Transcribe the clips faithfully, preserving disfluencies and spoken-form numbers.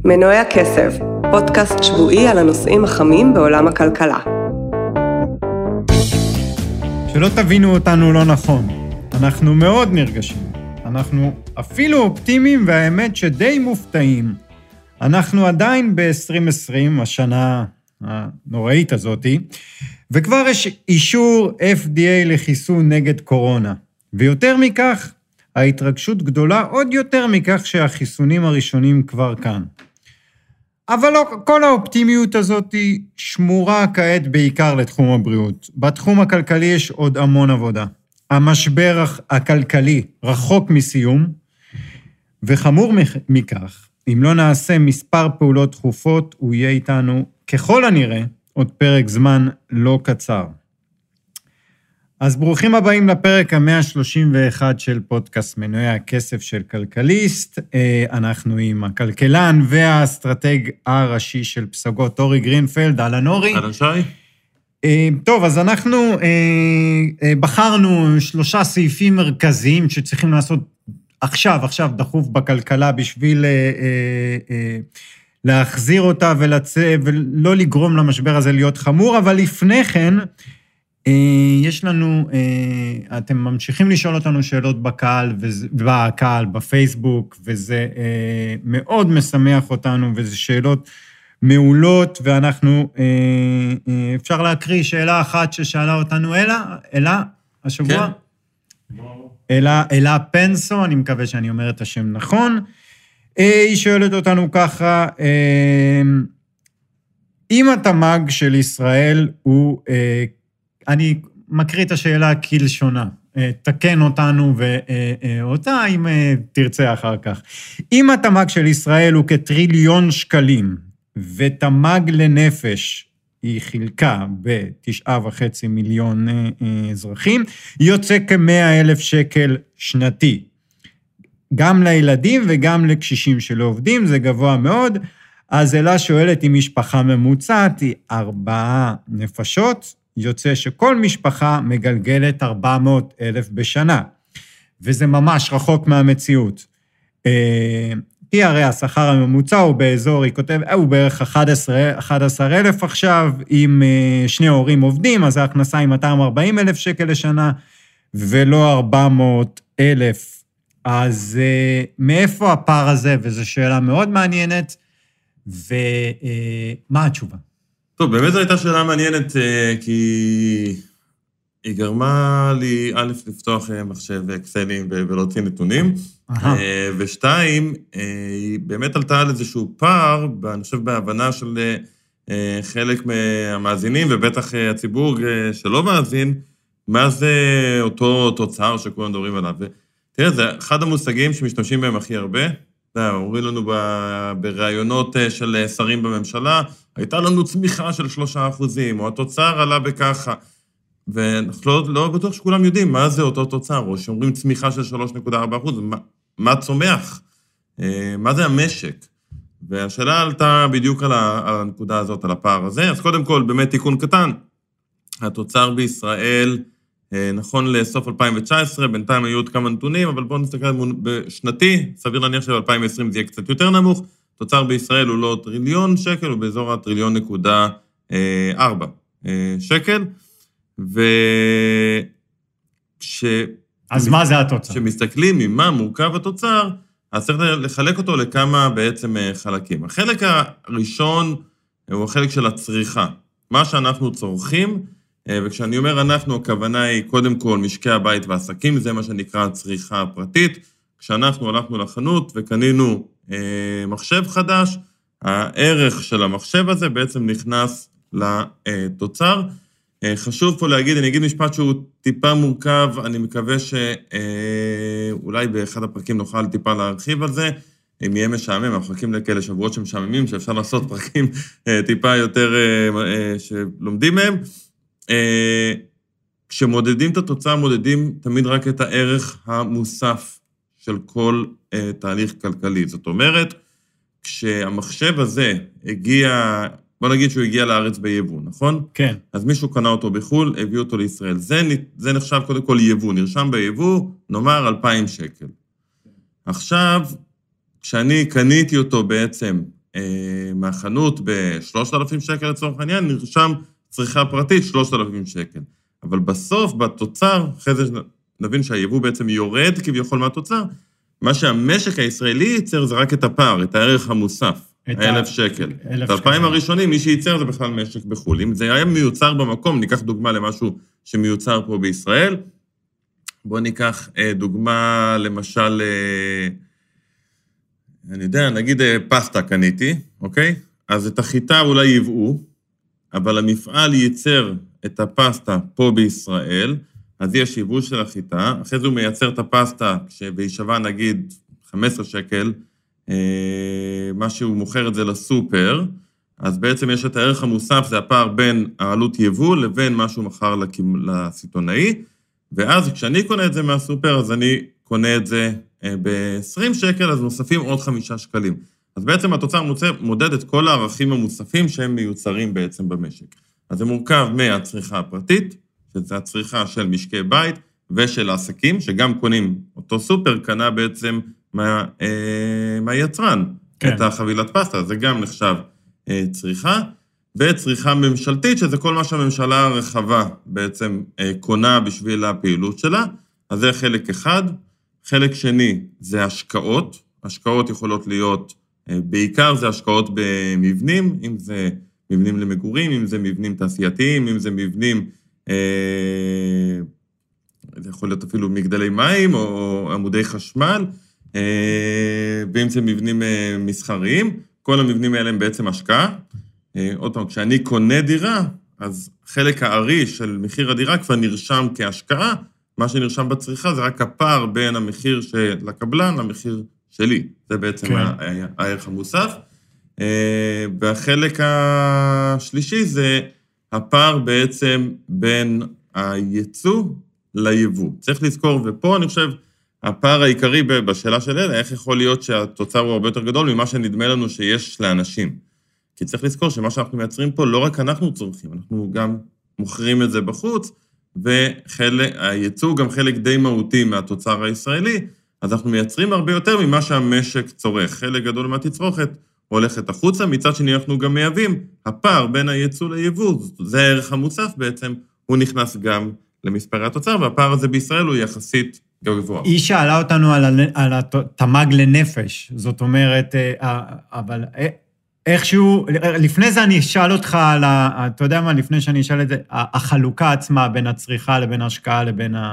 מנועי הכסף, פודקאסט שבועי על הנושאים החמים בעולם הכלכלה. שלא תבינו אותנו לא נכון, אנחנו מאוד נרגשים, אנחנו אפילו אופטימיים והאמת שדי מופתעים. אנחנו עדיין ב-עשרים עשרים, השנה הנוראית הזאת, וכבר יש אישור אף די איי לחיסון נגד קורונה, ויותר מכך, ההתרגשות גדולה עוד יותר מכך שהחיסונים הראשונים כבר כאן. אבל לא, כל האופטימיות הזאת היא שמורה כעת בעיקר לתחום הבריאות. בתחום הכלכלי יש עוד המון עבודה. המשבר הכלכלי רחוק מסיום, וחמור מכך, אם לא נעשה מספר פעולות דחופות, הוא יהיה איתנו ככל הנראה עוד פרק זמן לא קצר. אז ברוכים הבאים לפרק ה-מאה שלושים ואחת של פודקאסט מנועי הכסף של כלכליסט. אנחנו עם הכלכלן והאסטרטג הראשי של פסגות, אורי גרינפלד. אהלן אורי. אהלן שי. טוב, אז אנחנו בחרנו שלושה סעיפים מרכזיים שצריכים לעשות עכשיו, עכשיו דחוף בכלכלה בשביל להחזיר אותה ולצא, ולא לגרום למשבר הזה להיות חמור, אבל לפני כן, יש לנו, אתם ממשיכים לשאול אותנו שאלות בקהל, בקהל, בפייסבוק, וזה מאוד משמח אותנו, וזה שאלות מעולות, ואנחנו, אפשר להקריא שאלה אחת ששאלה אותנו אלה, אלה, השבוע? כן. אלה, אלה פנסו, אני מקווה שאני אומר את השם נכון. היא שואלת אותנו ככה, אם התמ"ג של ישראל הוא, אני מקריא את השאלה כלשונה, תקן אותנו ואותה אם תרצה אחר כך. אם התמ"ג של ישראל הוא כטריליון שקלים, ותמ"ג לנפש היא חילקה בתשעה וחצי מיליון אזרחים, יוצא כמאה אלף שקל שנתי. גם לילדים וגם לקשישים שלא עובדים, זה גבוה מאוד. אז אלה שואלת אם משפחה ממוצעת היא ארבעה נפשות, יוצא שכל משפחה מגלגלת ארבע מאות אלף בשנה, וזה ממש רחוק מהמציאות. כי הרי השכר הממוצע הוא באזור, היא כותב, הוא בערך אחד עשר אלף עכשיו, אם שני הורים עובדים, אז ההכנסה היא מאתיים וארבעים אלף שקל לשנה, ולא ארבע מאות אלף. אז מאיפה הפער הזה? וזו שאלה מאוד מעניינת, ומה התשובה? טוב, באמת זו הייתה שאלה מעניינת, כי היא גרמה לי, א', לפתוח מחשב אקסלים ולהוציא נתונים, ושתיים, היא באמת עלתה על איזשהו פער, אני חושב בהבנה של חלק מהמאזינים, ובטח הציבור שלא מאזין, מה זה אותו תוצר שכולם מדברים עליו. תראה, זה אחד המושגים שמשתמשים בהם הכי הרבה, אומרים לנו ברעיונות של שרים בממשלה, הייתה לנו צמיחה של שלושה אחוזים, או התוצר עלה בככה, ואנחנו לא, לא בטוח שכולם יודעים מה זה אותו תוצר, או שאומרים צמיחה של שלוש נקודה ארבע אחוז, מה, מה צומח? מה זה המשק? והשאלה עלתה בדיוק על הנקודה הזאת, על הפער הזה, אז קודם כל, באמת תיקון קטן, התוצר בישראל, נכון לסוף אלפיים תשע עשרה, בינתיים היו עוד כמה נתונים, אבל בואו נסתכל בשנתי, סביר להניח שב-אלפיים ועשרים זה יהיה קצת יותר נמוך, תוצר בישראל הוא לא טריליון שקל, הוא באזור הטריליון נקודה ארבע שקל, ו... ש... אז מה זה התוצר? כשמסתכלים ממה מורכב התוצר, אז צריך לחלק אותו לכמה בעצם חלקים. החלק הראשון הוא החלק של הצריכה, מה שאנחנו צורכים, וכשאני אומר אנחנו, הכוונה היא קודם כל משקי הבית והעסקים, זה מה שנקרא צריכה פרטית. כשאנחנו הלכנו לחנות וקנינו אה, מחשב חדש, הערך של המחשב הזה בעצם נכנס לתוצר. אה, חשוב פה להגיד, אני אגיד משפט שהוא טיפה מורכב, אני מקווה שאולי אה, באחד הפרקים נוכל טיפה להרחיב על זה, אם יהיה משעמם, אנחנו חכים לכאלה שבועות שמשעממים, שאפשר לעשות פרקים אה, טיפה יותר אה, אה, שלומדים מהם. כשמודדים את התוצאה, מודדים תמיד רק את הערך המוסף של כל תהליך כלכלי. זאת אומרת, כשהמחשב הזה הגיע, בוא נגיד שהוא הגיע לארץ ביבוא, נכון? כן. אז מישהו קנה אותו בחול, הביא אותו לישראל. זה, זה נחשב קודם כל יבוא, נרשם ביבוא, נאמר אלפיים שקל. עכשיו, כשאני קניתי אותו בעצם מהחנות ב-שלושת אלפים שקל לצורך העניין, נרשם צריכה פרטית שלושת אלפים שקל. אבל בסוף, בתוצר, אחרי זה נבין שהיבוא בעצם יורד כביכול מהתוצר, מה שהמשק הישראלי ייצר זה רק את הפער, את הערך המוסף, אלף שקל. את אלפיים הראשונים, מי שייצר זה בכלל משק בחו"ל. אם זה היה מיוצר במקום, ניקח דוגמה למשהו שמיוצר פה בישראל, בואו ניקח דוגמה, למשל, אני יודע, נגיד פסטה קניתי, אוקיי? אז את החיטה אולי יבאו, אבל המפעל ייצר את הפסטה פה בישראל, אז יש יבוא של החיטה, אחרי זה הוא מייצר את הפסטה, כשהיא שווה נגיד חמישה עשר שקל, מה שהוא מוכר את זה לסופר, אז בעצם יש את הערך המוסף, זה הפער בין העלות יבוא לבין מה שהוא מכר לסיטונאי, ואז כשאני קונה את זה מהסופר, אז אני קונה את זה ב-עשרים שקל, אז נוספים עוד חמישה שקלים. אז בעצם התוצר מודד את כל הערכים המוספים שהם מיוצרים בעצם במשק. אז זה מורכב מהצריכה הפרטית, שזה הצריכה של משקי בית ושל העסקים, שגם קונים אותו סופר, קנה בעצם מה, אה, מהיצרן, כן. את החבילת פסטה, זה גם נחשב אה, צריכה, וצריכה ממשלתית, שזה כל מה שהממשלה הרחבה בעצם אה, קונה בשביל הפעילות שלה, אז זה חלק אחד. חלק שני זה השקעות, השקעות יכולות להיות, אה, בעיקר זה השקעות במבנים, אם זה מבנים למגורים, אם זה מבנים תעשייתיים, אם זה מבנים, אה, זה יכול להיות אפילו מגדלי מים או עמודי חשמל, אה, ואם זה מבנים אה, מסחריים, כל המבנים האלה הם בעצם השקעה. אה, עוד פעם, כשאני קונה דירה, אז חלק הארי של מחיר הדירה כבר נרשם כהשקעה, מה שנרשם בצריכה זה רק הפער בין המחיר של הקבלן למחיר שלי. זה בעצם כן. הערך המוסף. והחלק השלישי זה הפער בעצם בין הייצוא ליבוא. צריך לזכור, ופה אני חושב, הפער העיקרי בשאלה של אלה, איך יכול להיות שהתוצר הוא הרבה יותר גדול ממה שנדמה לנו שיש לאנשים. כי צריך לזכור שמה שאנחנו מייצרים פה, לא רק אנחנו צורכים, אנחנו גם מוכרים את זה בחוץ, והייצוא גם חלק די מהותי מהתוצר הישראלי, אז אנחנו מייצרים הרבה יותר ממה שהמשק צורך. חלק גדול מהתצרוכת הולכת החוצה, מצד שני אנחנו גם מייבאים, הפער בין הייצוא ליבוא, זה הערך המוסף בעצם, הוא נכנס גם למספרי התוצר, והפער הזה בישראל הוא יחסית גבוה. היא שאלה אותנו על התמ"ג לנפש, זאת אומרת, אבל איכשהו, לפני זה אני אשאל אותך על, אתה יודע מה, לפני שאני אשאל את זה, החלוקה עצמה בין הצריכה לבין ההשקעה לבין ה...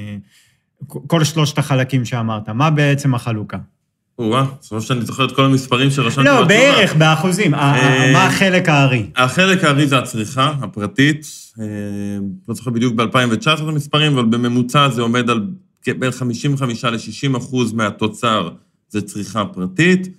כל שלושת החלקים שאמרת, מה בעצם החלוקה? וואה, זאת אומרת שאני זוכר את כל המספרים שרשמתי לא, בערך, באחוזים. מה החלק הארי? החלק הארי זה הצריכה הפרטית, לא זוכר בדיוק ב-אלפיים תשע עשרה המספרים, אבל בממוצע זה עומד על בין חמישים וחמישה ל-שישים אחוז מהתוצר, זה צריכה פרטית.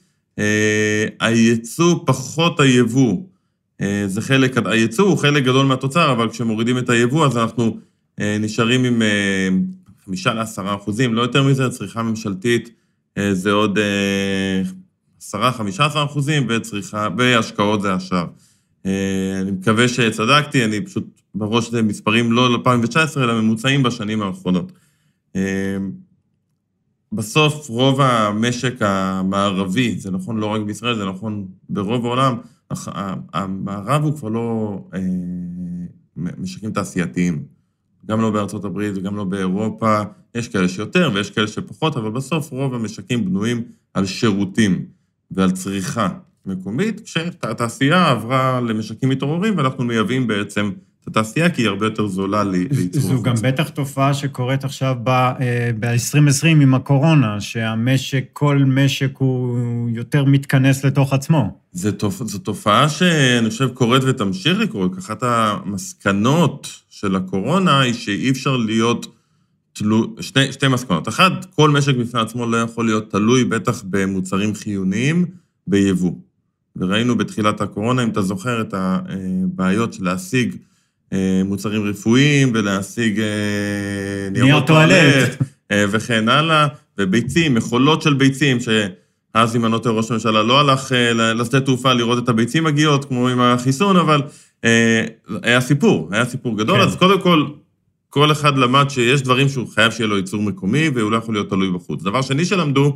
הייצוא פחות היבוא, זה חלק, הייצוא הוא חלק גדול מהתוצר, אבל כשמורידים את היבוא, אז אנחנו נשארים עם חמישה לעשרה אחוזים, לא יותר מזה, צריכה ממשלתית, זה עוד עשרה, חמישה עשר אחוזים, וצריכה, והשקעות זה השאר. אני מקווה שצדקתי, אני פשוט בראש זה מספרים לא ל-אלפיים תשע עשרה, אלא ממוצעים בשנים האחרונות. בסוף רוב המשק המערבי, זה נכון לא רק בישראל, זה נכון ברוב העולם, המערב הוא כבר לא משקים תעשייתיים. גם לא בארצות הברית וגם לא באירופה, יש כאלה שיותר ויש כאלה שפחות, אבל בסוף רוב המשקים בנויים על שירותים ועל צריכה מקומית, כשהתעשייה עברה למשקים מתעוררים, ואנחנו מייבאים בעצם את התעשייה, כי היא הרבה יותר זולה לייצור. זו גם בטח תופעה שקורית עכשיו ב-עשרים עשרים עם הקורונה, שהמשק, כל משק הוא יותר מתכנס לתוך עצמו. זו תופעה שאני חושב קורית ותמשיך לקרות, אחת המסקנות של הקורונה היא שאי אפשר להיות תלו, שתי, שתי מסקנות. אחד, כל משק בפני עצמו לא יכול להיות תלוי, בטח במוצרים חיוניים, ביבוא. וראינו בתחילת הקורונה, אם אתה זוכר את הבעיות של להשיג מוצרים רפואיים, ולהשיג ניירות טואלט, וכן הלאה, וביצים, מכולות של ביצים, שאז עם הנוטר ראש הממשלה לא הלך לשדה תעופה לראות את הביצים מגיעות, כמו עם החיסון, אבל היה סיפור, היה סיפור גדול, אז קודם כל, כל אחד למד שיש דברים שהוא חייב שיהיה לו ייצור מקומי, והוא לא יכול להיות תלוי בחוץ. דבר שני שלמדו,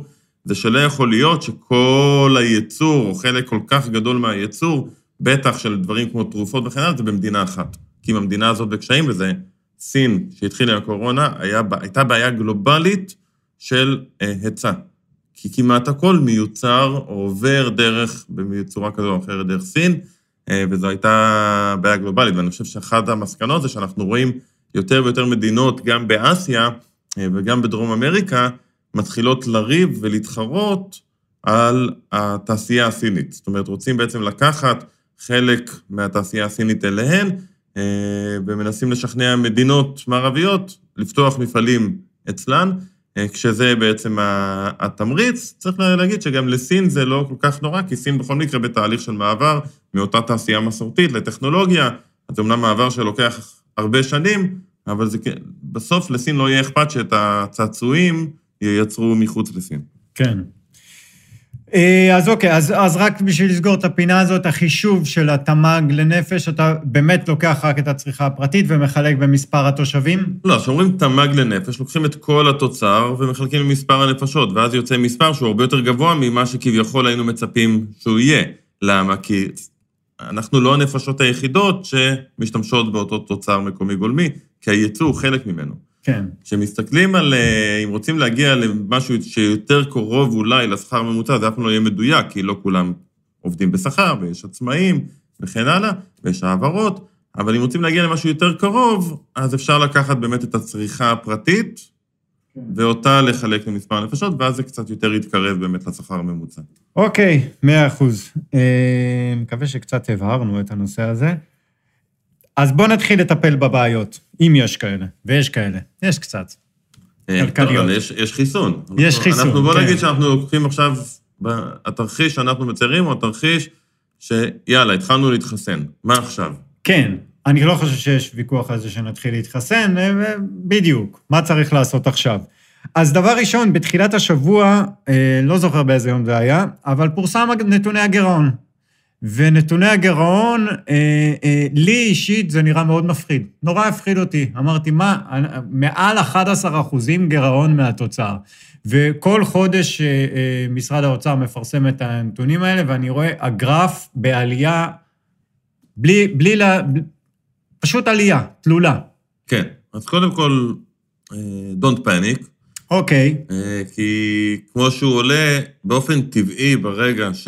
זה שלא יכול להיות שכל הייצור, או חלק כל כך גדול מהייצור, בטח של דברים כמו תרופות וכן הלאה, זה במדינה אחת. כי אם המדינה הזאת בקשיים, וזה סין שהתחילה הקורונה, היה, הייתה בעיה גלובלית של אה, היצע. כי כמעט הכל מיוצר או עובר דרך, בצורה כזו או אחרת דרך סין, אה, וזו הייתה בעיה גלובלית. ואני חושב שאחת המסקנות זה שאנחנו רואים יותר ויותר מדינות, גם באסיה אה, וגם בדרום אמריקה, מתחילות לריב ולהתחרות על התעשייה הסינית. זאת אומרת, רוצים בעצם לקחת חלק מהתעשייה הסינית אליהן, ומנסים לשכנע מדינות מערביות לפתוח מפעלים אצלן, כשזה בעצם התמריץ. צריך להגיד שגם לסין זה לא כל כך נורא, כי סין בכל מקרה בתהליך של מעבר מאותה תעשייה מסורתית לטכנולוגיה, אז זה אומנם מעבר שלוקח הרבה שנים, אבל זה, בסוף לסין לא יהיה אכפת שאת הצעצועים ייצרו מחוץ לסין. כן. אז אוקיי, אז, אז רק בשביל לסגור את הפינה הזאת, החישוב של התמ"ג לנפש, אתה באמת לוקח רק את הצריכה הפרטית ומחלק במספר התושבים? לא, כשאומרים תמ"ג לנפש, לוקחים את כל התוצר ומחלקים במספר הנפשות, ואז יוצא מספר שהוא הרבה יותר גבוה ממה שכביכול היינו מצפים שהוא יהיה. למה? כי אנחנו לא הנפשות היחידות שמשתמשות באותו תוצר מקומי גולמי, כי הייצוא הוא חלק ממנו. כן. כשמסתכלים על, אם רוצים להגיע למשהו שיותר קרוב אולי לשכר ממוצע, זה אף פעם לא יהיה מדויק, כי לא כולם עובדים בשכר, ויש עצמאים וכן הלאה, ויש העברות, אבל אם רוצים להגיע למשהו יותר קרוב, אז אפשר לקחת באמת את הצריכה הפרטית, כן. ואותה לחלק למספר נפשות, ואז זה קצת יותר יתקרב באמת לשכר הממוצע. אוקיי, מאה אחוז. מקווה שקצת הבהרנו את הנושא הזה. אז בואו נתחיל לטפל בבעיות, אם יש כאלה, ויש כאלה, יש קצת. טוב, יש, יש חיסון. יש חיסון, כן. אנחנו בוא נגיד שאנחנו לוקחים עכשיו, התרחיש שאנחנו מציירים, או התרחיש שיאללה, התחלנו להתחסן. מה עכשיו? כן, אני לא חושב שיש ויכוח על זה שנתחיל להתחסן, בדיוק, מה צריך לעשות עכשיו? אז דבר ראשון, בתחילת השבוע, לא זוכר באיזה יום זה היה, אבל פורסם נתוני הגירעון. ונתוני הגירעון, אה, אה, לי אישית זה נראה מאוד מפחיד. נורא הפחיד אותי. אמרתי, מה? מעל אחד עשר אחוזים גירעון מהתוצר. וכל חודש אה, אה, משרד האוצר מפרסם את הנתונים האלה, ואני רואה הגרף בעלייה, בלי, בלי לה, פשוט עלייה, תלולה. כן, אז קודם כל, don't panic. אוקיי. כי כמו שהוא עולה, באופן טבעי ברגע ש...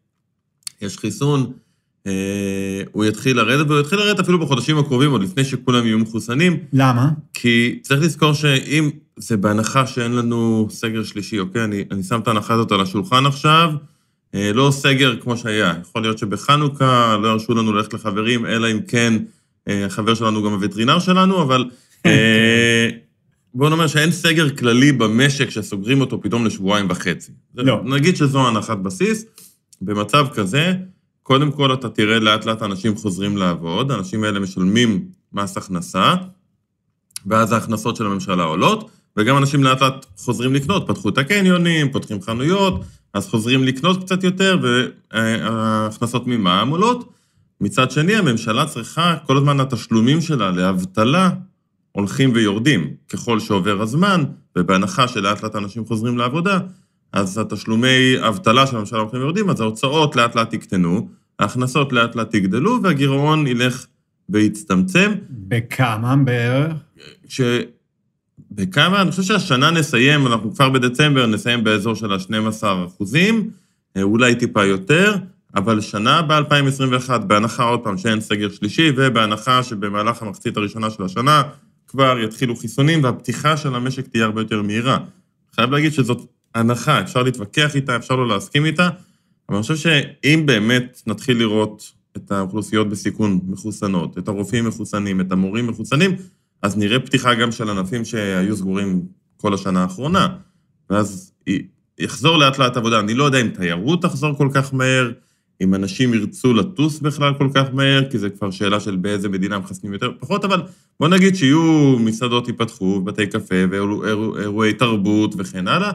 יש חיסון, הוא יתחיל לרדת, והוא יתחיל לרדת אפילו בחודשים הקרובים, עוד לפני שכולם יהיו מחוסנים. למה? כי צריך לזכור שאם זה בהנחה שאין לנו סגר שלישי, אוקיי? אני, אני שם את ההנחה הזאת על השולחן עכשיו, לא סגר כמו שהיה. יכול להיות שבחנוכה לא הרשו לנו ללכת לחברים, אלא אם כן החבר שלנו גם הווטרינר שלנו, אבל בואו נאמר שאין סגר כללי במשק שסוגרים אותו פתאום לשבועיים וחצי. לא. נגיד שזו הנחת בסיס, במצב כזה, קודם כל אתה תראה לאט לאט אנשים חוזרים לעבוד, האנשים האלה משלמים מס הכנסה, ואז ההכנסות של הממשלה עולות, וגם אנשים לאט לאט חוזרים לקנות, פתחו את הקניונים, פותחים חנויות, אז חוזרים לקנות קצת יותר, וההכנסות ממע"מ עולות. מצד שני, הממשלה צריכה, כל הזמן התשלומים שלה לאבטלה, הולכים ויורדים, ככל שעובר הזמן, ובהנחה שלאט לאט אנשים חוזרים לעבודה, אז התשלומי אבטלה של הממשלה הולכים ויורדים, אז ההוצאות לאט לאט יקטנו, ההכנסות לאט לאט יגדלו, והגירעון ילך ויצטמצם. בכמה בערך? ש... בכמה? אני חושב שהשנה נסיים, אנחנו כבר בדצמבר נסיים באזור של ה-שנים עשר אחוזים, אולי טיפה יותר, אבל שנה ב-אלפיים עשרים ואחת, בהנחה עוד פעם שאין סגר שלישי, ובהנחה שבמהלך המחצית הראשונה של השנה, כבר יתחילו חיסונים, והפתיחה של המשק תהיה הרבה יותר מהירה. חייב להגיד שזאת הנחה, אפשר להתווכח איתה, אפשר לא להסכים איתה, אבל אני חושב שאם באמת נתחיל לראות את האוכלוסיות בסיכון מחוסנות, את הרופאים מחוסנים, את המורים מחוסנים, אז נראה פתיחה גם של ענפים שהיו סגורים כל השנה האחרונה, ואז יחזור לאט לאט עבודה. אני לא יודע אם תיירות תחזור כל כך מהר, אם אנשים ירצו לטוס בכלל כל כך מהר, כי זה כבר שאלה של באיזה מדינה מחסנים יותר פחות, אבל בוא נגיד שיהיו מסעדות ייפתחו, בתי קפה ואירועי תרבות וכן הלאה,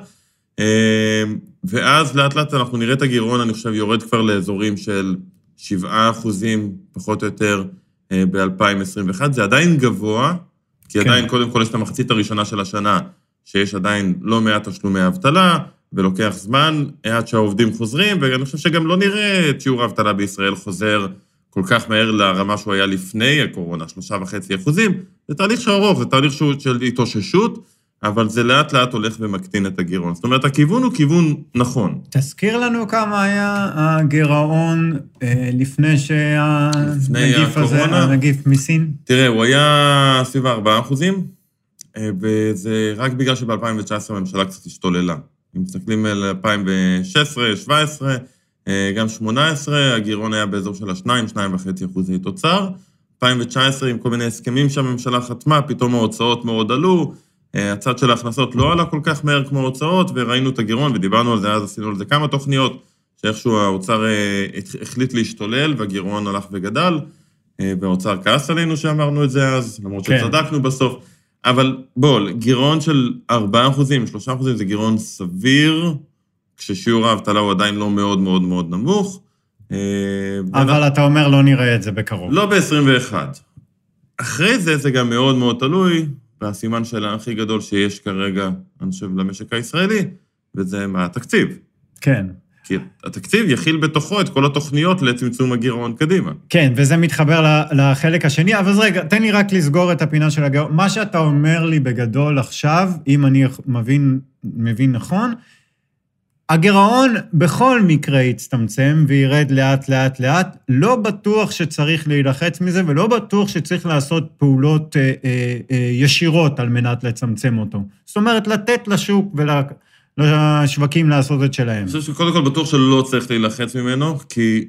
ואז לאט לאט אנחנו נראה את הגירעון, אני חושב, יורד כבר לאזורים של שבעה אחוזים פחות או יותר ב-אלפיים עשרים ואחת, זה עדיין גבוה, כי עדיין קודם כל יש את המחצית הראשונה של השנה, שיש עדיין לא מעט תשלומי אבטלה, ולוקח זמן עד שהעובדים חוזרים, ואני חושב שגם לא נראה את שיעור האבטלה בישראל חוזר כל כך מהר לרמה שהוא היה לפני הקורונה, שלושה וחצי אחוזים. זה תהליך שארוך, זה תהליך של התאוששות, אבל זה לאט לאט הולך ומקטין את הגירעון. זאת אומרת, הכיוון הוא כיוון נכון. תזכיר לנו כמה היה הגירעון לפני שהנגיף הזה, הנגיף מסין? תראה, הוא היה סביב ארבעה אחוזים, וזה רק בגלל שב-אלפיים תשע עשרה הממשלה קצת השתוללה. אם מסתכלים על אלפיים ושש עשרה, שבע עשרה, גם שמונה עשרה, הגירעון היה באזור של השניים, שניים וחצי אחוזי תוצר. אלפיים תשע עשרה, עם כל מיני הסכמים שהממשלה חתמה, פתאום ההוצאות מאוד עלו, הצד של ההכנסות לא עלה כל כך מהר כמו ההוצאות, וראינו את הגירעון, ודיברנו על זה, אז עשינו על זה כמה תוכניות, שאיכשהו האוצר החליט להשתולל, והגירעון הלך וגדל, והאוצר כעס עלינו שאמרנו את זה אז, למרות כן. שצדקנו בסוף. אבל בוא, גירעון של ארבעה אחוזים, שלושה אחוזים, זה גירעון סביר, כששיעור האבטלה הוא עדיין לא מאוד מאוד מאוד נמוך. אבל ו... אתה אומר, לא נראה את זה בקרוב. לא ב-עשרים ואחת. אחרי זה, זה גם מאוד מאוד תלוי, והסימן שלה הכי גדול שיש כרגע, אני חושב, למשק הישראלי, וזה מה התקציב. כן. כי התקציב יכיל בתוכו את כל התוכניות לצמצום הגירעון קדימה. כן, וזה מתחבר לחלק השני, אבל רגע, תן לי רק לסגור את הפינה של הגירעון. מה שאתה אומר לי בגדול עכשיו, אם אני מבין, מבין נכון, הגירעון בכל מקרה יצטמצם וירד לאט לאט לאט, לא בטוח שצריך להילחץ מזה, ולא בטוח שצריך לעשות פעולות אה, אה, אה, ישירות על מנת לצמצם אותו. זאת אומרת, לתת לשוק ולשווקים לעשות את שלהם. אני חושב שקודם כל בטוח שלא צריך להילחץ ממנו, כי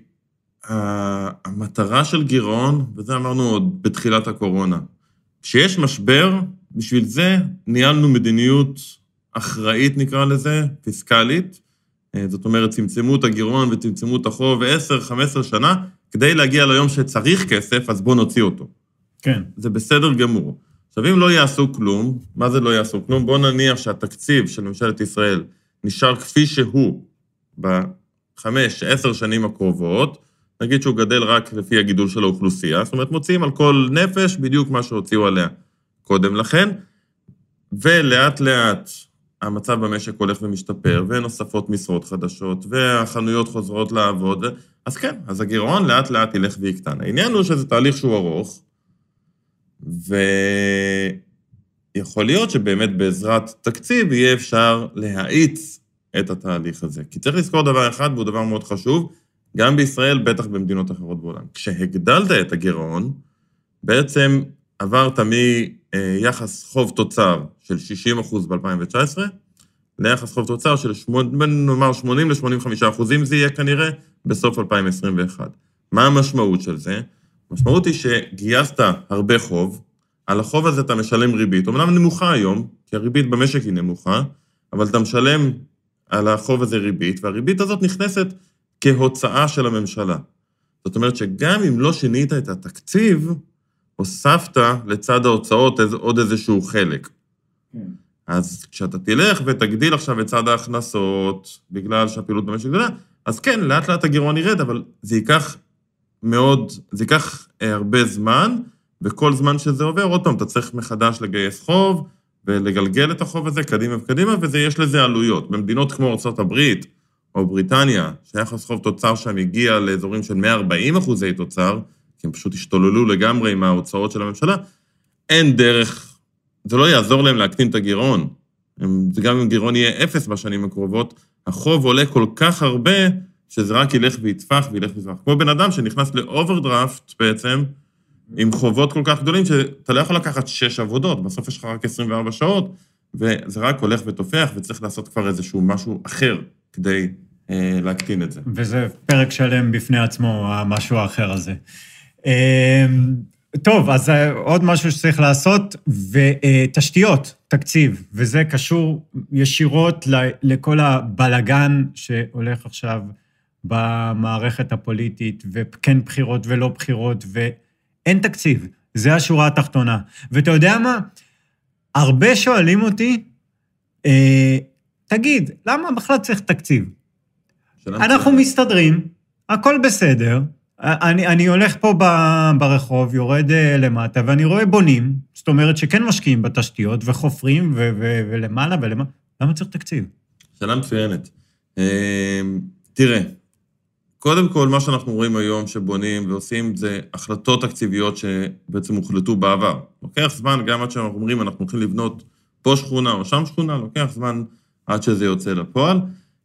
המטרה של גירעון, וזה אמרנו עוד בתחילת הקורונה, כשיש משבר, בשביל זה ניהלנו מדיניות אחראית, נקרא לזה, פיסקלית, זאת אומרת, צמצמו את הגירעון וצמצמו את החוב עשר חמש עשרה שנה, כדי להגיע ליום שצריך כסף, אז בוא נוציא אותו. כן. זה בסדר גמור. עכשיו, אם לא יעשו כלום, מה זה לא יעשו כלום? בוא נניח שהתקציב של ממשלת ישראל נשאר כפי שהוא בחמש, עשר שנים הקרובות, נגיד שהוא גדל רק לפי הגידול של האוכלוסייה, זאת אומרת, מוציאים על כל נפש בדיוק מה שהוציאו עליה קודם לכן, ולאט לאט המצב במשק הולך ומשתפר, ונוספות משרות חדשות, והחנויות חוזרות לעבוד, אז כן, אז הגירעון לאט לאט ילך ויקטן. העניין הוא שזה תהליך שהוא ארוך, ויכול להיות שבאמת בעזרת תקציב יהיה אפשר להאיץ את התהליך הזה. כי צריך לזכור דבר אחד, והוא דבר מאוד חשוב, גם בישראל, בטח במדינות אחרות בעולם. כשהגדלת את הגירעון, בעצם עברת מיחס חוב תוצר של שישים אחוז ב-אלפיים תשע עשרה, ליחס חוב תוצר של נאמר שמונים ל-שמונים וחמישה אחוזים, זה יהיה כנראה בסוף אלפיים עשרים ואחת. מה המשמעות של זה? המשמעות היא שגייסת הרבה חוב, על החוב הזה אתה משלם ריבית, אומנם נמוכה היום, כי הריבית במשק היא נמוכה, אבל אתה משלם על החוב הזה ריבית, והריבית הזאת נכנסת כהוצאה של הממשלה. זאת אומרת שגם אם לא שינית את התקציב, הוספת לצד ההוצאות עוד איזשהו חלק. כן. אז כשאתה תלך ותגדיל עכשיו את צד ההכנסות, בגלל שהפעילות במשק גדולה, אז כן, לאט לאט הגירעון ירד, אבל זה ייקח מאוד, זה ייקח הרבה זמן, וכל זמן שזה עובר, עוד פעם, אתה צריך מחדש לגייס חוב, ולגלגל את החוב הזה קדימה וקדימה, ויש לזה עלויות. במדינות כמו ארצות הברית, או בריטניה, שיחס חוב תוצר שם הגיע לאזורים של מאה וארבעים אחוזי תוצר, כי הם פשוט השתוללו לגמרי עם ההוצאות של הממשלה, אין דרך, זה לא יעזור להם להקטין את הגירעון. גם אם גירעון יהיה אפס בשנים הקרובות, החוב עולה כל כך הרבה, שזה רק ילך ויתפח וילך ויתפח. כמו בן אדם שנכנס לאוברדרפט בעצם, עם חובות כל כך גדולים, שאתה לא יכול לקחת שש עבודות, בסוף יש לך רק עשרים וארבע שעות, וזה רק הולך ותופח, וצריך לעשות כבר איזשהו משהו אחר, כדי אה, להקטין את זה. וזה פרק שלם בפני עצמו, המשהו האחר הזה. אה, טוב, אז עוד משהו שצריך לעשות, ותשתיות, תקציב, וזה קשור ישירות לכל הבלגן שהולך עכשיו במערכת הפוליטית, וכן בחירות ולא בחירות, ואין תקציב, זה השורה התחתונה. ואתה יודע מה? הרבה שואלים אותי, אה, תגיד, למה בכלל צריך תקציב? אנחנו מסתדרים, הכל בסדר, אני, אני הולך פה ברחוב, יורד למטה, ואני רואה בונים, זאת אומרת שכן משקיעים בתשתיות, וחופרים, ו- ו- ולמעלה ולמעלה, למה צריך תקציב? שאלה מצוינת. תראה, קודם כל, מה שאנחנו רואים היום שבונים ועושים זה החלטות תקציביות שבעצם הוחלטו בעבר. לוקח זמן, גם עד שאנחנו אומרים, אנחנו הולכים לבנות פה שכונה או שם שכונה, לוקח זמן עד שזה יוצא לפועל.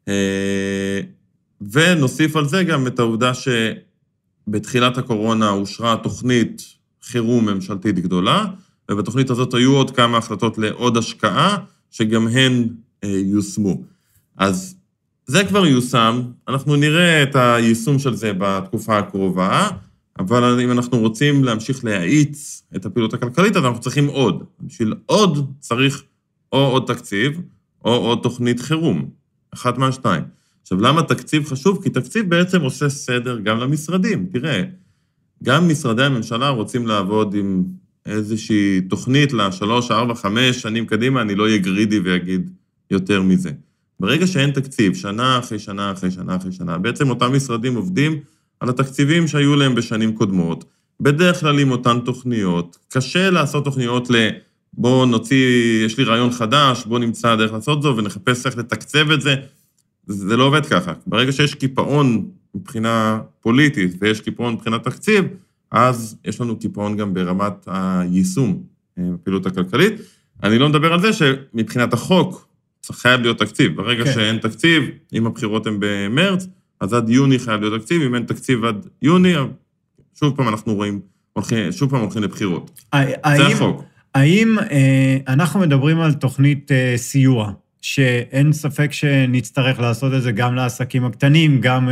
ונוסיף על זה גם את העובדה שבתחילת הקורונה אושרה תוכנית חירום ממשלתית גדולה, ובתוכנית הזאת היו עוד כמה החלטות לעוד השקעה, שגם הן יושמו. אז זה כבר יושם, אנחנו נראה את היישום של זה בתקופה הקרובה, אבל אם אנחנו רוצים להמשיך להאיץ את הפעילות הכלכלית, אז אנחנו צריכים עוד. בשביל עוד צריך או עוד תקציב, או עוד תוכנית חירום. אחת מהשתיים. עכשיו, למה תקציב חשוב? כי תקציב בעצם עושה סדר גם למשרדים. תראה, גם משרדי הממשלה רוצים לעבוד עם איזושהי תוכנית לשלוש, ארבע, חמש שנים קדימה, אני לא אהיה גרידי ויגיד יותר מזה. ברגע שאין תקציב, שנה אחרי שנה אחרי שנה אחרי שנה, בעצם אותם משרדים עובדים על התקציבים שהיו להם בשנים קודמות, בדרך כלל עם אותן תוכניות. קשה לעשות תוכניות ל... בוא נוציא, יש לי רעיון חדש, בוא נמצא דרך לעשות זו ונחפש איך לתקצב את זה. זה לא עובד ככה. ברגע שיש קיפאון מבחינה פוליטית ויש קיפאון מבחינת תקציב, אז יש לנו קיפאון גם ברמת היישום בפעילות הכלכלית. אני לא מדבר על זה שמבחינת החוק חייב להיות תקציב. ברגע כן. שאין תקציב, אם הבחירות הן במרץ, אז עד יוני חייב להיות תקציב, אם אין תקציב עד יוני, שוב פעם אנחנו רואים, הולכים, שוב פעם הולכים לבחירות. זה החוק. האם אנחנו מדברים על תוכנית סיוע, שאין ספק שנצטרך לעשות את זה גם לעסקים הקטנים, גם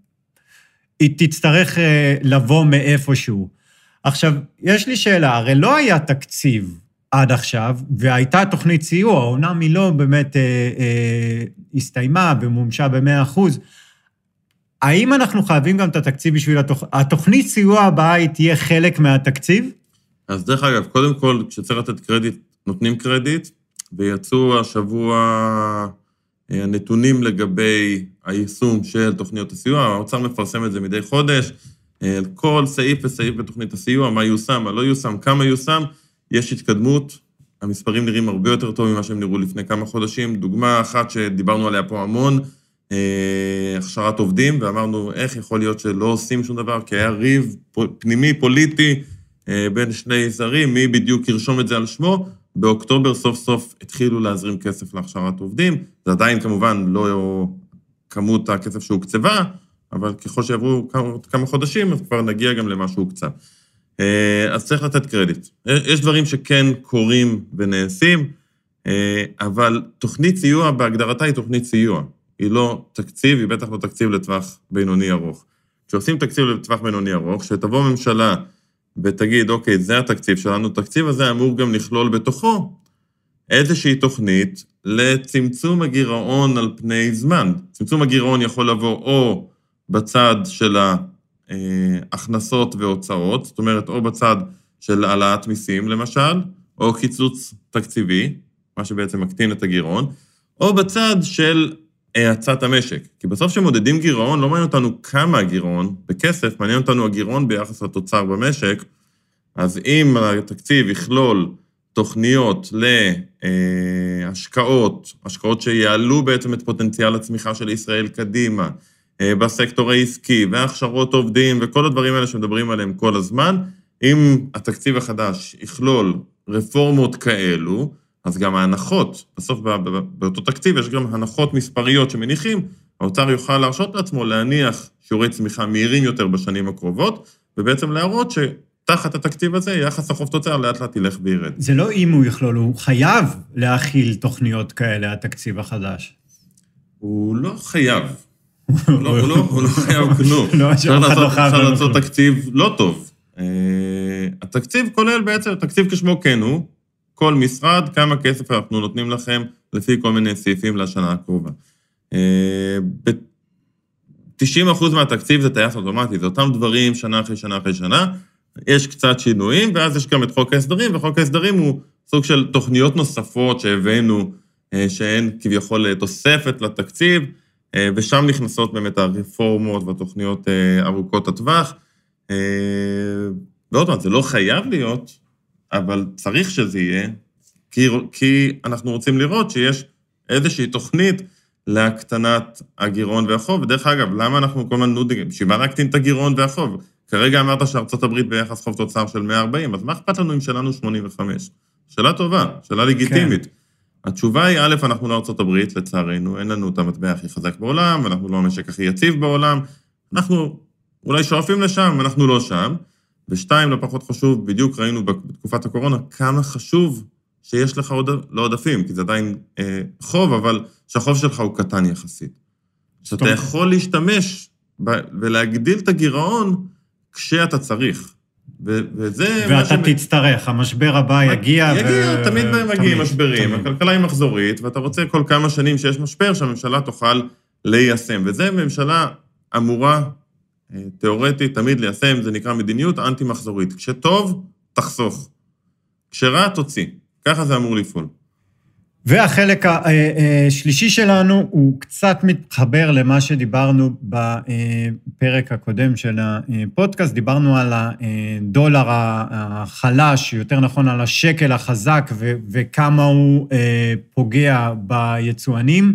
היא תצטרך לבוא מאיפשהו. עכשיו, יש לי שאלה, הרי לא היה תקציב עד עכשיו, והייתה תוכנית סיוע, אומנם היא לא באמת אה, אה, הסתיימה ומומשה ב-מאה אחוז, האם אנחנו חייבים גם את התקציב בשביל התוכ... התוכנית סיוע הבאה היא תהיה חלק מהתקציב? אז דרך אגב, קודם כל, כשצריך לתת קרדיט, נותנים קרדיט, ויצאו השבוע הנתונים לגבי היישום של תוכניות הסיוע, האוצר מפרסם את זה מדי חודש, כל סעיף וסעיף בתוכנית הסיוע, מה יושם, מה לא יושם, כמה יושם, יש התקדמות, המספרים נראים הרבה יותר טוב ממה שהם נראו לפני כמה חודשים, דוגמה אחת שדיברנו עליה פה המון, הכשרת עובדים, ואמרנו איך יכול להיות שלא עושים שום דבר, כי היה ריב פנימי פוליטי בין שני זרים, מי בדיוק ירשום את זה על שמו, באוקטובר סוף סוף התחילו להזרים כסף להכשרת עובדים, זה עדיין כמובן לא כמות הכסף שהוקצבה, אבל ככל שעברו כמה חודשים, אז כבר נגיע גם למה שהוקצב. אז צריך לתת קרדיט. יש דברים שכן קורים ונעשים, אבל תוכנית סיוע בהגדרתה היא תוכנית סיוע. היא לא תקציב, היא בטח לא תקציב לטווח בינוני ארוך. כשעושים תקציב לטווח בינוני ארוך, שתבוא ממשלה ותגיד, אוקיי, זה התקציב שלנו, תקציב הזה אמור גם לכלול בתוכו איזושהי תוכנית לצמצום הגירעון על פני זמן. צמצום הגירעון יכול לבוא או בצד של ההכנסות והוצאות, זאת אומרת, או בצד של העלאת מיסים, למשל, או קיצוץ תקציבי, מה שבעצם מקטין את הגירעון, או בצד של האצת המשק. כי בסוף שמודדים גירעון, לא מעניין אותנו כמה הגירעון בכסף, מעניין אותנו הגירעון ביחס לתוצר במשק, אז אם התקציב יכלול תוכניות להשקעות, השקעות שיעלו בעצם את פוטנציאל הצמיחה של ישראל קדימה, בסקטור העסקי, והכשרות עובדים, וכל הדברים האלה שמדברים עליהם כל הזמן, אם התקציב החדש יכלול רפורמות כאלו, אז גם ההנחות, בסוף באותו תקציב יש גם הנחות מספריות שמניחים, האוצר יוכל להרשות לעצמו להניח שיעורי צמיחה מהירים יותר בשנים הקרובות, ובעצם להראות שתחת התקציב הזה, יחס החוב תוצר לאט לאט ילך וירד. זה לא אם הוא יכלול, הוא חייב להכיל תוכניות כאלה, התקציב החדש. הוא לא חייב. הוא לא חייב כלום. אפשר לעשות תקציב לא טוב. התקציב כולל בעצם, התקציב כשמו כן הוא, כל משרד, כמה כסף אנחנו נותנים לכם, לפי כל מיני סעיפים לשנה הקרובה. ב-תשעים אחוז מהתקציב זה טייס אוטומטי, זה אותם דברים שנה אחרי שנה אחרי שנה, יש קצת שינויים, ואז יש גם את חוק ההסדרים, וחוק ההסדרים הוא סוג של תוכניות נוספות שהבאנו, שהן כביכול תוספת לתקציב, ושם נכנסות באמת הרפורמות והתוכניות ארוכות הטווח. ועוד מעט, זה לא חייב להיות, אבל צריך שזה יהיה, כי, כי אנחנו רוצים לראות שיש איזושהי תוכנית להקטנת הגירעון והחוב, ודרך אגב, למה אנחנו כל הזמן נודים? בשביל מה להקטין את הגירעון והחוב? כרגע אמרת שארצות הברית ביחס חוב תוצר של מאה וארבעים, אז מה אכפת לנו אם שלנו שמונים וחמש? שאלה טובה, שאלה לגיטימית. כן. התשובה היא, א', אנחנו לארצות הברית, לצערנו, אין לנו את המטבע הכי חזק בעולם, אנחנו לא המשק הכי יציב בעולם, אנחנו אולי שואפים לשם, אנחנו לא שם, ושתיים, לא פחות חשוב, בדיוק ראינו בתקופת הקורונה, כמה חשוב שיש לך עוד, לא עודפים, כי זה עדיין אה, חוב, אבל שהחוב שלך הוא קטן יחסית. שאתה יכול להשתמש ב, ולהגדיל את הגירעון כשאתה צריך. ו, וזה... ואתה תצטרך, המשבר הבא יגיע. יגיע, ו... תמיד מגיעים משברים. תמיד. הכלכלה היא מחזורית, ואתה רוצה כל כמה שנים שיש משבר, שהממשלה תוכל ליישם. וזה ממשלה אמורה, תיאורטית, תמיד ליישם, זה נקרא מדיניות אנטי-מחזורית. כשטוב, תחסוך. כשרע, תוציא. ככה זה אמור לפעול. והחלק השלישי שלנו הוא קצת מתחבר למה שדיברנו בפרק הקודם של הפודקאסט, דיברנו על הדולר החלש, יותר נכון על השקל החזק וכמה הוא פוגע ביצואנים,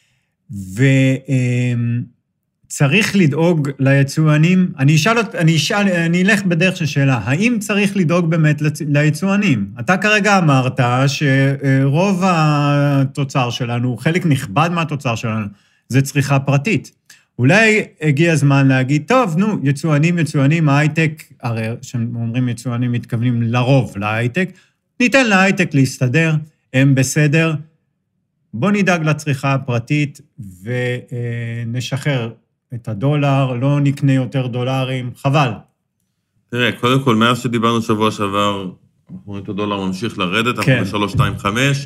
וצריך לדאוג ליצואנים, אני אשאל, אני אשאל, אני אלך בדרך של שאלה, האם צריך לדאוג באמת ליצואנים? אתה כרגע אמרת שרוב התוצר שלנו, חלק נכבד מהתוצר שלנו, זה צריכה פרטית. אולי הגיע הזמן להגיד, טוב, נו, יצואנים, יצואנים, ההייטק, הרי שאומרים יצואנים מתכוונים לרוב להייטק, ניתן להייטק להסתדר, הם בסדר, בוא נדאג לצריכה הפרטית ונשחרר את הדולר, לא נקנה יותר דולרים, חבל. תראה, קודם כל, מאז שדיברנו שבוע שעבר, אנחנו רואים את הדולר ממשיך לרדת, אנחנו ב-שלוש נקודה שתיים וחמש,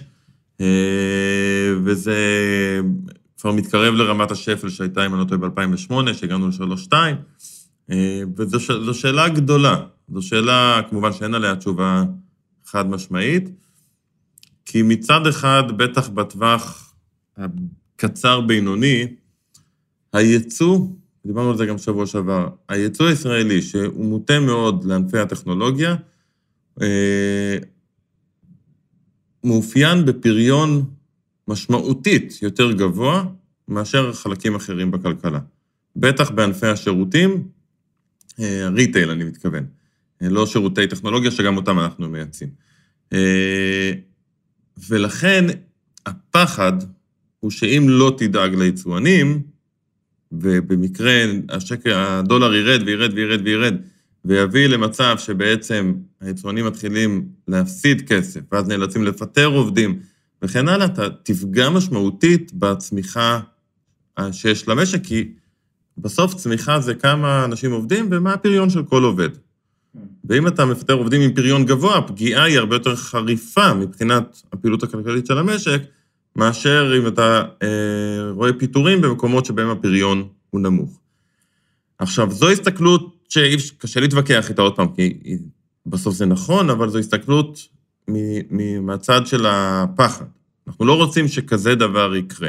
וזה כבר מתקרב לרמת השפל שהייתה, אם אני לא טועה, ב-אלפיים ושמונה, שהגענו ל-שלוש נקודה שתיים, וזו שאלה גדולה. זו שאלה, כמובן, שאין עליה תשובה חד משמעית, כי מצד אחד, בטח בטווח הקצר בינוני, הייצוא, דיברנו על זה גם שבוע שעבר, הייצוא הישראלי, שהוא מוטה מאוד לענפי הטכנולוגיה, מאופיין בפריון משמעותית יותר גבוה, מאשר חלקים אחרים בכלכלה. בטח בענפי השירותים, ריטייל אני מתכוון, לא שירותי טכנולוגיה, שגם אותם אנחנו מייצאים. ולכן הפחד הוא שאם לא תדאג ליצואנים, ובמקרה השקל, הדולר ירד וירד וירד וירד, ויביא למצב שבעצם היצואנים מתחילים להפסיד כסף, ואז נאלצים לפטר עובדים, וכן הלאה, אתה תפגע משמעותית בצמיחה שיש למשק, כי בסוף צמיחה זה כמה אנשים עובדים, ומה הפריון של כל עובד. ואם אתה מפטר עובדים עם פריון גבוה, הפגיעה היא הרבה יותר חריפה מבחינת הפעילות הכלכלית של המשק, מאשר אם אתה אה, רואה פיטורים במקומות שבהם הפריון הוא נמוך. עכשיו, זו הסתכלות שקשה להתווכח איתה עוד פעם, כי בסוף זה נכון, אבל זו הסתכלות מהצד של הפחד. אנחנו לא רוצים שכזה דבר יקרה.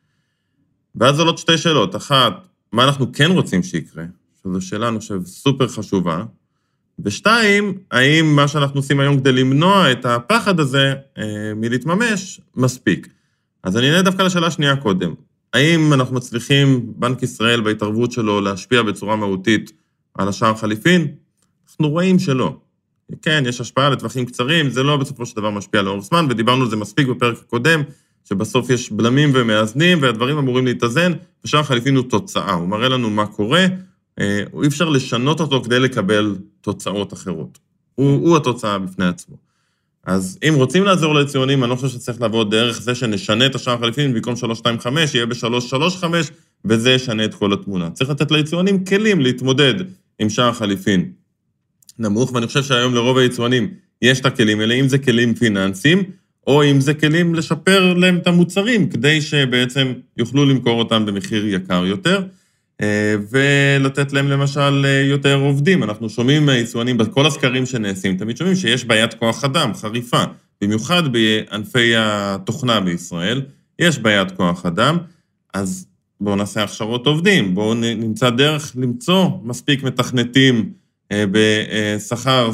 ואז עולות שתי שאלות. אחת, מה אנחנו כן רוצים שיקרה? שזו שאלה, אני חושב, סופר חשובה. ושתיים, האם מה שאנחנו עושים היום כדי למנוע את הפחד הזה אה, מלהתממש, מספיק. אז אני אענה דווקא לשאלה שנייה קודם. האם אנחנו מצליחים, בנק ישראל בהתערבות שלו, להשפיע בצורה מהותית על השער חליפין? אנחנו רואים שלא. כן, יש השפעה לטווחים קצרים, זה לא בסופו של דבר משפיע לאורך זמן, ודיברנו על זה מספיק בפרק הקודם, שבסוף יש בלמים ומאזנים, והדברים אמורים להתאזן, ושער חליפין הוא תוצאה, הוא מראה לנו מה קורה, אי אפשר לשנות אותו כדי לקבל תוצאות אחרות. הוא, הוא התוצאה בפני עצמו. אז אם רוצים לעזור ליצואנים, אני לא חושב שצריך לעבוד דרך זה שנשנה את השער חליפין, במקום שלוש נקודה שתיים וחמש, יהיה ב-שלוש נקודה שלושים וחמש, וזה ישנה את כל התמונה. צריך לתת ליצואנים כלים להתמודד עם שער חליפין נמוך, ואני חושב שהיום לרוב היצואנים יש את הכלים האלה, אם זה כלים פיננסיים, או אם זה כלים לשפר להם את המוצרים, כדי שבעצם יוכלו למכור אותם במחיר יקר יותר, ולתת להם למשל יותר עובדים. אנחנו שומעים מהיצואנים בכל הסקרים שנעשים, תמיד שומעים שיש בעיית כוח אדם חריפה, במיוחד בענפי התוכנה בישראל, יש בעיית כוח אדם, אז בואו נעשה הכשרות עובדים, בואו נמצא דרך למצוא מספיק מתכנתים בשכר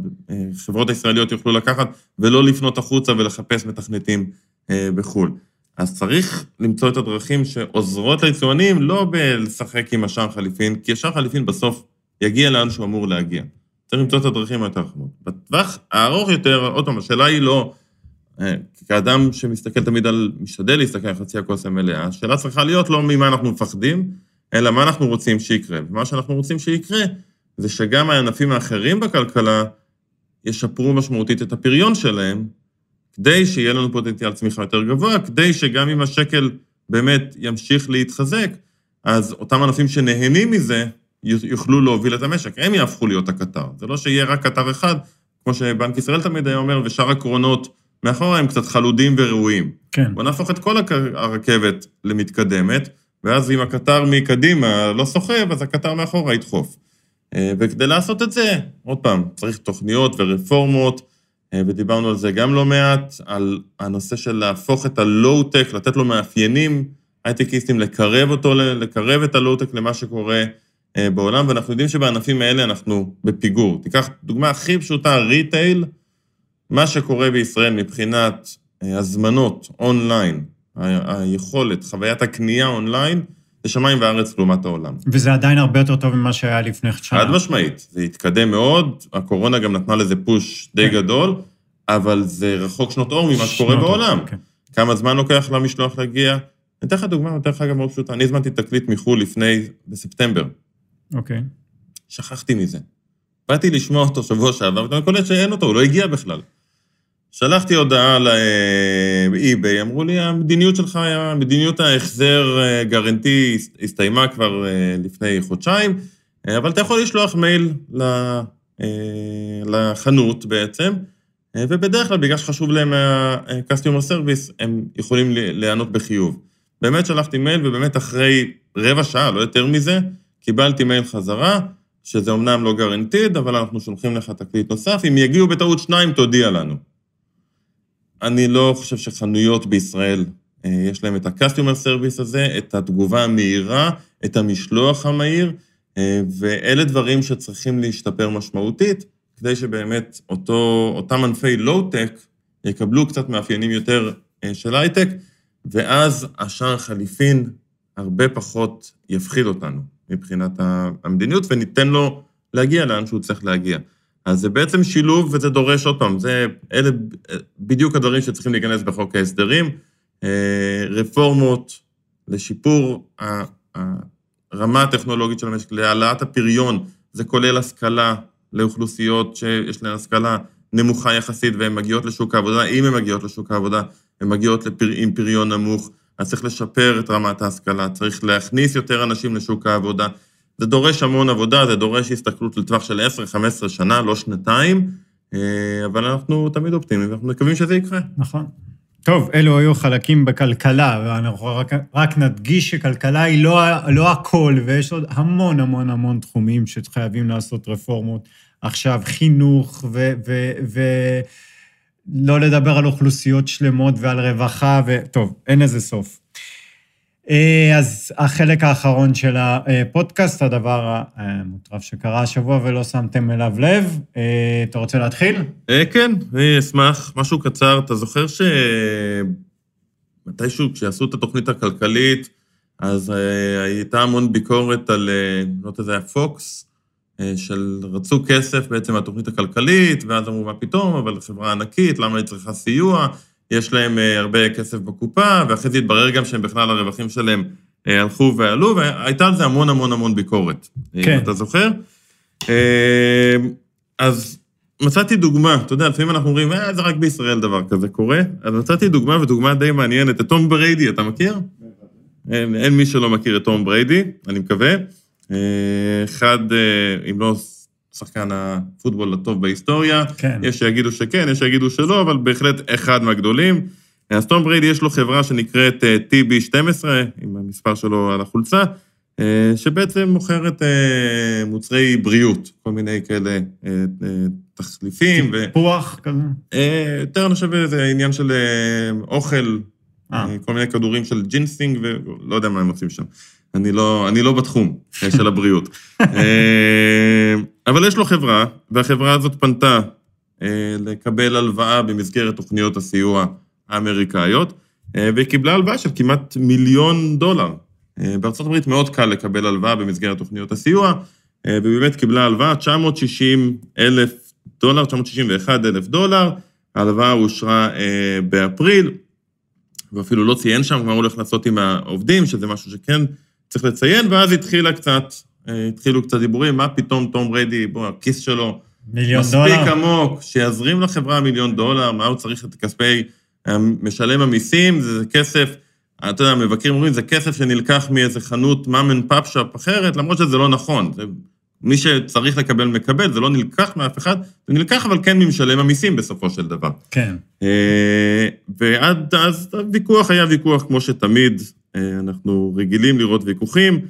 שהחברות הישראליות יוכלו לקחת, ולא לפנות החוצה ולחפש מתכנתים בחו"ל. אז צריך למצוא את הדרכים שעוזרות ליצואנים, לא בלשחק עם השער חליפין, כי השער חליפין בסוף יגיע לאן שהוא אמור להגיע. צריך למצוא את הדרכים היותר חמות. בטווח הארוך יותר, עוד פעם, השאלה היא לא, כאדם שמסתכל תמיד על, משתדל להסתכל על חצי הכוס המלאה, השאלה צריכה להיות לא ממה אנחנו מפחדים, אלא מה אנחנו רוצים שיקרה. ומה שאנחנו רוצים שיקרה, זה שגם הענפים האחרים בכלכלה, ישפרו משמעותית את הפריון שלהם, כדי שיהיה לנו פוטנציאל צמיחה יותר גבוה, כדי שגם אם השקל באמת ימשיך להתחזק, אז אותם ענפים שנהנים מזה, יוכלו להוביל את המשק, הם יהפכו להיות הקטר. זה לא שיהיה רק קטר אחד, כמו שבנק ישראל תמיד היה אומר, ושאר הקרונות מאחורה הם קצת חלודים וראויים. כן. בוא נהפוך את כל הרכבת למתקדמת, ואז אם הקטר מקדימה לא סוחב, אז הקטר מאחורה ידחוף. וכדי לעשות את זה, עוד פעם, צריך תוכניות ורפורמות, ודיברנו על זה גם לא מעט, על הנושא של להפוך את הלואו-טק, לתת לו מאפיינים, הייטקיסטים, לקרב אותו, לקרב את הלואו-טק למה שקורה בעולם, ואנחנו יודעים שבענפים האלה אנחנו בפיגור. תיקח דוגמה הכי פשוטה, ריטייל, מה שקורה בישראל מבחינת הזמנות אונליין, היכולת, חוויית הקנייה אונליין, זה שמיים וארץ לעומת העולם. וזה עדיין הרבה יותר טוב ממה שהיה לפני שנה. חד משמעית, זה התקדם מאוד, הקורונה גם נתנה לזה פוש די כן. גדול, אבל זה רחוק שנות אור ממה שקורה בעולם. כן. כמה זמן לוקח למשלוח להגיע? אני אתן לך דוגמה, יותר לך גם מאוד פשוטה, אני הזמנתי תקליט מחול לפני, בספטמבר. אוקיי. שכחתי מזה. באתי לשמוע אותו שבוע שעבר, ואתה קולט שאין אותו, הוא לא הגיע בכלל. שלחתי הודעה לאי-ביי, אמרו לי, המדיניות שלך, המדיניות ההחזר גרנטי הסתיימה כבר לפני חודשיים, אבל אתה יכול לשלוח מייל לחנות בעצם, ובדרך כלל, בגלל שחשוב להם ה-Customer Service, הם יכולים לענות בחיוב. באמת שלחתי מייל, ובאמת אחרי רבע שעה, לא יותר מזה, קיבלתי מייל חזרה, שזה אומנם לא גרנטיד, אבל אנחנו שולחים לך תקליט נוסף, אם יגיעו בטעות שניים, תודיע לנו. אני לא חושב שחנויות בישראל, יש להם את ה-Customer Service הזה, את התגובה המהירה, את המשלוח המהיר, ואלה דברים שצריכים להשתפר משמעותית, כדי שבאמת אותו, אותם ענפי לואו-טק יקבלו קצת מאפיינים יותר של הייטק, ואז השער חליפין הרבה פחות יפחיד אותנו מבחינת המדיניות, וניתן לו להגיע לאן שהוא צריך להגיע. אז זה בעצם שילוב, וזה דורש עוד פעם, זה אלה בדיוק הדברים שצריכים להיכנס בחוק ההסדרים, רפורמות לשיפור הרמה הטכנולוגית של המשק, להעלאת הפריון, זה כולל השכלה לאוכלוסיות שיש להן השכלה נמוכה יחסית, והן מגיעות לשוק העבודה, אם הן מגיעות לשוק העבודה, הן מגיעות לפר, עם פריון נמוך, אז צריך לשפר את רמת ההשכלה, צריך להכניס יותר אנשים לשוק העבודה, זה דורש המון עבודה, זה דורש הסתכלות לטווח של עשר חמש עשרה שנה, לא שנתיים, אבל אנחנו תמיד אופטימיים, ואנחנו מקווים שזה יקרה. נכון. טוב, אלו היו חלקים בכלכלה, ואנחנו רק, רק נדגיש שכלכלה היא לא, לא הכל, ויש עוד המון המון המון תחומים שחייבים לעשות רפורמות. עכשיו חינוך, ו, ו, ו, לא לדבר על אוכלוסיות שלמות ועל רווחה, וטוב, אין איזה סוף. אז החלק האחרון של הפודקאסט, הדבר המוטרף שקרה השבוע ולא שמתם אליו לב, אתה רוצה להתחיל? כן, אני אשמח, משהו קצר, אתה זוכר שמתישהו כשעשו את התוכנית הכלכלית, אז הייתה המון ביקורת על, לא יודע, זה היה פוקס, של רצו כסף בעצם מהתוכנית הכלכלית, ואז אמרו מה פתאום, אבל חברה ענקית, למה היא צריכה סיוע, יש להם הרבה כסף בקופה, ואחרי זה התברר גם שהם בכלל הרווחים שלהם הלכו ועלו, והייתה על זה המון המון המון ביקורת. כן. אתה זוכר? אז מצאתי דוגמה, אתה יודע, לפעמים אנחנו אומרים, אה, זה רק בישראל דבר כזה קורה, אז מצאתי דוגמה, ודוגמה די מעניינת, את תום בריידי, אתה מכיר? אין, אין מי שלא מכיר את תום בריידי, אני מקווה. אחד, אם לא שחקן הפוטבול הטוב בהיסטוריה, כן. יש שיגידו שכן, יש שיגידו שלא, אבל בהחלט אחד מהגדולים. אז תום בריידי יש לו חברה שנקראת טי בי שתים עשרה, עם המספר שלו על החולצה, שבעצם מוכרת מוצרי בריאות, כל מיני כאלה תחליפים. טיפוח כזה? יותר אני חושב זה עניין של אוכל, כל מיני כדורים של ג'ינסינג, ולא יודע מה הם עושים שם. אני לא, אני לא בתחום של הבריאות. אבל יש לו חברה, והחברה הזאת פנתה לקבל הלוואה במסגרת תוכניות הסיוע האמריקאיות, והיא קיבלה הלוואה של כמעט מיליון דולר. בארצות הברית מאוד קל לקבל הלוואה במסגרת תוכניות הסיוע, ובאמת קיבלה הלוואה תשע מאות ושישים אלף דולר, תשע מאות שישים ואחד אלף דולר, ההלוואה אושרה באפריל, ואפילו לא ציין שם מה הולך לעשות עם העובדים, שזה משהו שכן צריך לציין, ואז התחילה קצת, התחילו קצת דיבורים, מה פתאום תום בריידי, בוא, הכיס שלו, מיליון דולר. מספיק דולר. עמוק, שיזרים לחברה מיליון דולר, מה הוא צריך את כספי משלם המיסים, זה, זה כסף, אתה יודע, מבקרים אומרים, זה כסף שנלקח מאיזה חנות מאמן פאפשאפ אחרת, למרות שזה לא נכון, זה, מי שצריך לקבל מקבל, זה לא נלקח מאף אחד, זה נלקח אבל כן ממשלם המיסים בסופו של דבר. כן. ועד אז הוויכוח היה ויכוח כמו שתמיד, אנחנו רגילים לראות ויכוחים,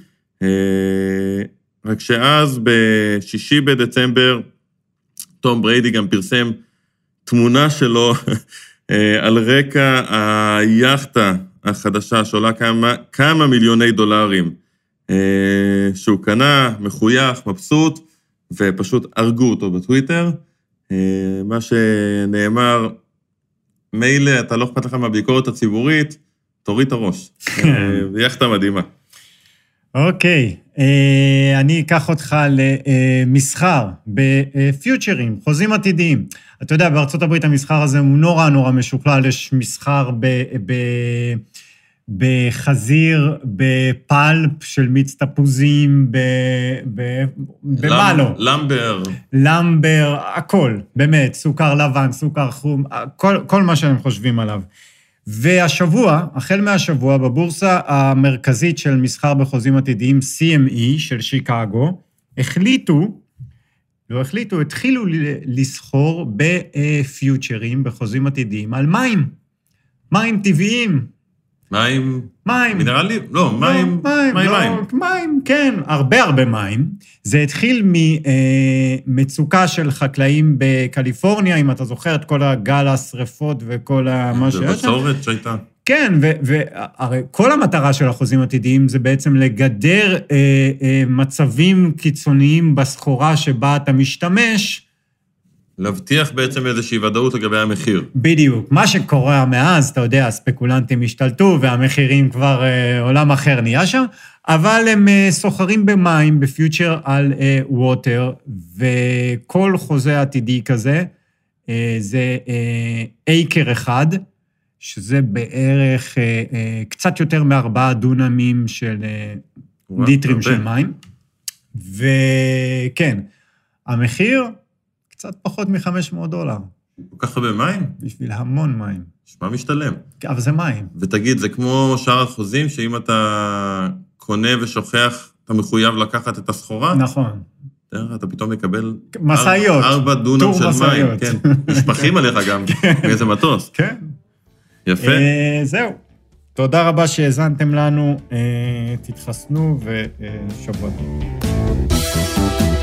רק שאז בשישי בדצמבר, תום בריידי גם פרסם תמונה שלו על רקע היאכטה החדשה, שעולה כמה, כמה מיליוני דולרים, שהוא קנה, מחוייך, מבסוט, ופשוט הרגו אותו בטוויטר. מה שנאמר, מילא, אתה לא אכפת לך מהביקורת הציבורית, תוריד את הראש. יאכטה מדהימה. אוקיי, אני אקח אותך למסחר בפיוטרים, חוזים עתידיים. אתה יודע, בארצות הברית המסחר הזה הוא נורא נורא משוכלל, יש מסחר ב... ב בחזיר, בפלפ של מיץ תפוזים, במה לא? למבר. למבר, הכל, באמת, סוכר לבן, סוכר חום, כל, כל מה שהם חושבים עליו. והשבוע, החל מהשבוע, בבורסה המרכזית של מסחר בחוזים עתידיים, סי אם אי של שיקגו, החליטו, לא החליטו, התחילו לסחור בפיוטרים, בחוזים עתידיים, על מים. מים טבעיים. מים? מים. מינרלי? לא, מים. מים, מים, לא, מים. מים, כן, הרבה הרבה מים. זה התחיל ממצוקה של חקלאים בקליפורניה, אם אתה זוכר את כל הגל השריפות וכל מה שיש. ובצורת שהייתה. כן, והרי כל המטרה של החוזים עתידיים זה בעצם לגדר אה, אה, מצבים קיצוניים בסחורה שבה אתה משתמש, להבטיח בעצם איזושהי ודאות לגבי המחיר. בדיוק. מה שקורה מאז, אתה יודע, הספקולנטים השתלטו, והמחירים כבר אה, עולם אחר נהיה שם, אבל הם אה, סוחרים במים, בפיוטר על אה, ווטר, וכל חוזה עתידי כזה, אה, זה אה, אייקר אחד, שזה בערך אה, אה, קצת יותר מארבעה דונמים של אה, ליטרים הרבה. של מים. וכן, המחיר, קצת פחות מ-חמש מאות דולר. כל כך הרבה מים? בשביל המון מים. שמה משתלם. אבל זה מים. ותגיד, זה כמו שאר החוזים, שאם אתה קונה ושוכח, אתה מחויב לקחת את הסחורה? נכון. אתה פתאום מקבל... מסעיות. ארבע דונם של מים. כן. משפחים עליך גם, מאיזה מטוס. כן. יפה. זהו. תודה רבה שהזנתם לנו, תתחסנו ושבוע טוב.